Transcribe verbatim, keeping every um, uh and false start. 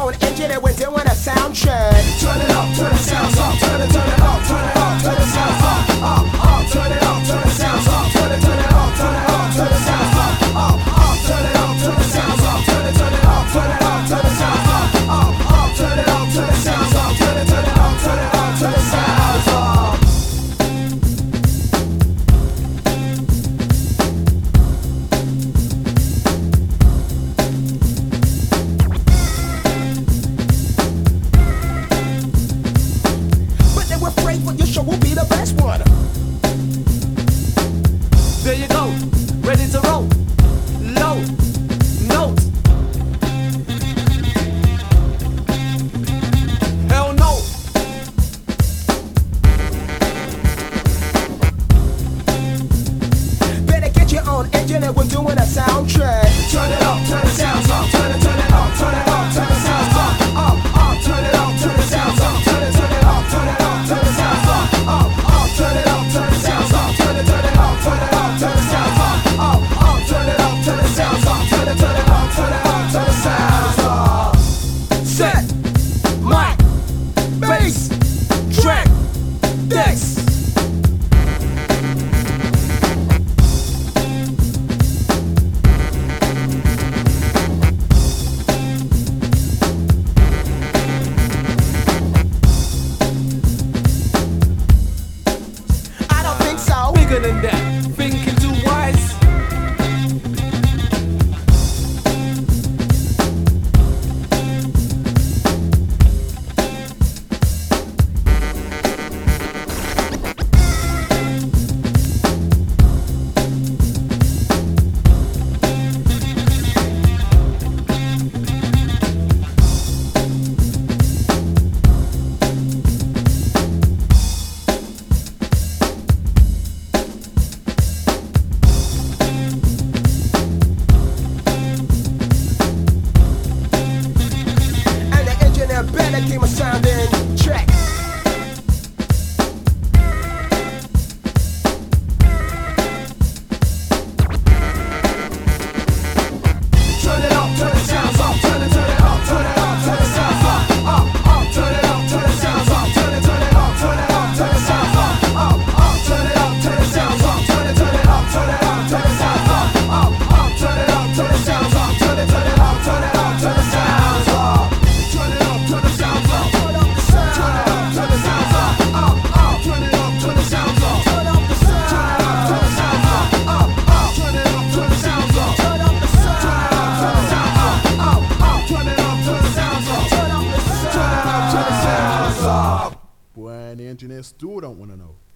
on engine and we're doing a sound check. Turn it up, turn the sounds up, turn it, turn it up, turn it up, turn the sounds up, up, up, turn it up, turn the sounds up, turn it, turn it up, turn it up, turn the sounds up, up, up, turn it up, turn the sounds up, turn it, turn it up, turn it up, turn the sounds up, up, up, turn it up, turn the sounds up, turn it, turn it up, turn it up, turn the sounds up. But your show will be the best one. There you go, ready to roll. Low notes. Hell no. Better get your own engine and we're doing a sound check. Turn it up, turn the sounds up, turn it, turn it up, turn it up, turn the sounds up, up, up, turn it up, turn the sounds up, turn it, turn it up, turn it up, turn the sounds up, up, up, turn it up, turn the sounds up, turn it, turn it up, turn it up, turn the sounds up, up, up, turn it up, turn the sounds up, turn it, turn it up, turn it up, turn the sounds up. Set, mic, bass, track, decks. I don't think so. Bigger than that, thinking too wise. And the engineer better keep a sounding check. Turn it up, turn the sounds up, turn it, turn it up, turn it up, turn the sounds up, up, up, turn it up, turn the sounds up, turn it, turn it up, turn it up, turn the sounds up, up, up, turn it up, turn the sounds up, turn it, turn it up, turn it up, turn the sounds up, up, up, turn it up, turn the sounds up, turn it, turn it up, turn it up, turn the sounds up, turn it up, turn the sounds up, turn up the sound, turn it up, turn the sounds up, up, up, turn it up, turn the sounds up, turn up the sound, turn it up, turn the sounds up, up, up, turn it up, turn the sounds up, turn up the sound, turn the sounds up, up, up, turn it up, turn the sounds up, turn up the sound, turn it up, turn the sounds up. Boy, and the engineers still don't want to know.